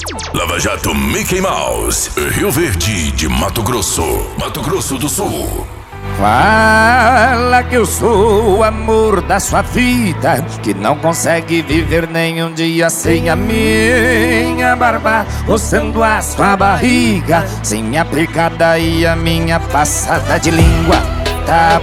Lava Jato Mickey Mouse, Rio Verde de Mato Grosso, Mato Grosso do Sul. Fala que eu sou o amor da sua vida, que não consegue viver nenhum dia sem a minha barba, roçando a sua barriga, sem minha picada e a minha passada de língua. Tá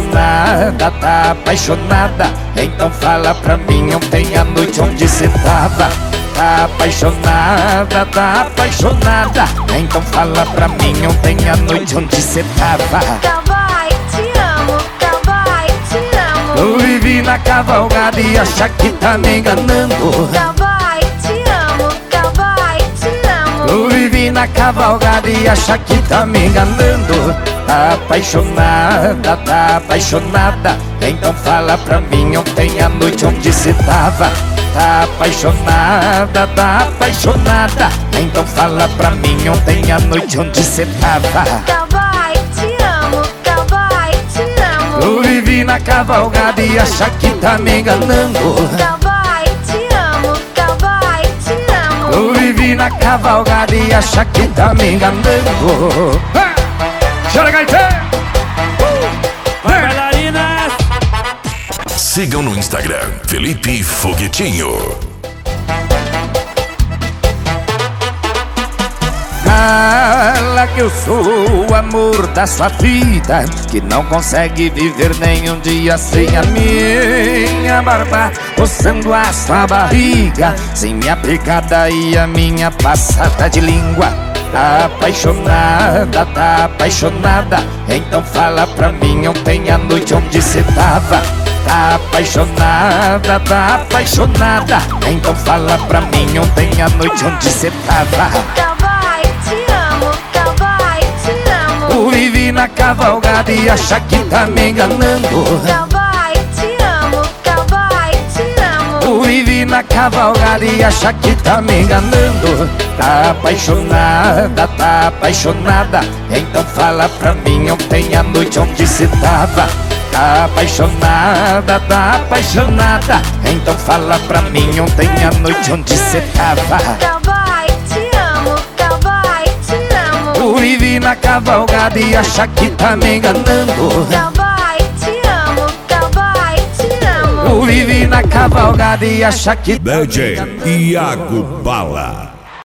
apaixonada, então fala pra mim ontem à noite onde cê tava. Tá apaixonada, então fala pra mim ontem à noite onde cê tava. Cowboy, te amo, cowboy, te amo. Eu vivi na cavalgada e acha que tá me enganando. Cowboy, te amo, cowboy, te amo. Eu vivi na cavalgada e acha que tá me enganando. Tá apaixonada, então fala pra mim ontem à noite onde cê tava. Tá apaixonada, então fala pra mim ontem à noite onde cê tava. Cowboy, te amo, cowboy, te amo. Eu vivi na cavalgada e acha que tá me enganando. Cowboy, te amo, cowboy, te amo. Eu vivi na cavalgada e acha que tá me enganando. Chora, gaiteiro! Vai, bailarinas! Sigam no Instagram, Felipe Foguetinho. Fala que eu sou o amor da sua vida, que não consegue viver nenhum dia sem a minha barba, roçando a sua barriga, sem minha picada e a minha passada de língua. Tá apaixonada, então fala pra mim ontem à noite onde cê tava. Tá apaixonada, então fala pra mim ontem à noite onde cê tava. Cowboy, te amo, cowboy, te amo. Eu vivi na cavalgada e acha que tá me enganando. Cowboy, te amo, cowboy, te amo. Eu vivi na cavalgada e acha que tá me enganando. Tá apaixonada, então fala pra mim ontem à noite onde cê tava. Tá apaixonada, então fala pra mim ontem à noite onde cê tava. Cowboy, te amo, cowboy, te amo. Eu vivi na cavalgada e acha que tá me enganando. Cowboy, te amo, cowboy, te amo. Eu vivi na cavalgada e acha que tá me DJ enganando. Iago Bala.